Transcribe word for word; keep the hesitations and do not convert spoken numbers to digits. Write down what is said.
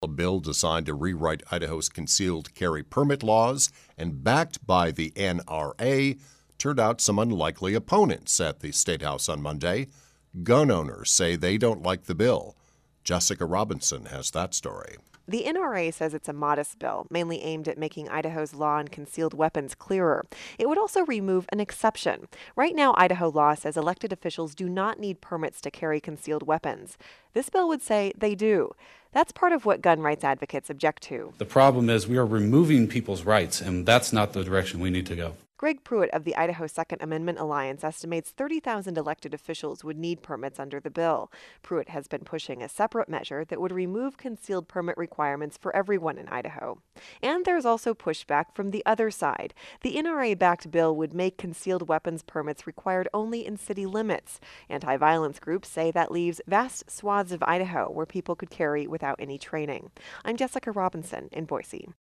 A bill designed to rewrite Idaho's concealed carry permit laws and backed by the N R A turned out some unlikely opponents at the State House on Monday. Gun owners say they don't like the bill. Jessica Robinson has that story. The N R A says it's a modest bill, mainly aimed at making Idaho's law on concealed weapons clearer. It would also remove an exception. Right now, Idaho law says elected officials do not need permits to carry concealed weapons. This bill would say they do. That's part of what gun rights advocates object to. The problem is we are removing people's rights, and that's not the direction we need to go. Greg Pruitt of the Idaho Second Amendment Alliance estimates thirty thousand elected officials would need permits under the bill. Pruitt has been pushing a separate measure that would remove concealed permit requirements for everyone in Idaho. And there's also pushback from the other side. The N R A-backed bill would make concealed weapons permits required only in city limits. Anti-violence groups say that leaves vast swaths of Idaho where people could carry without any training. I'm Jessica Robinson in Boise.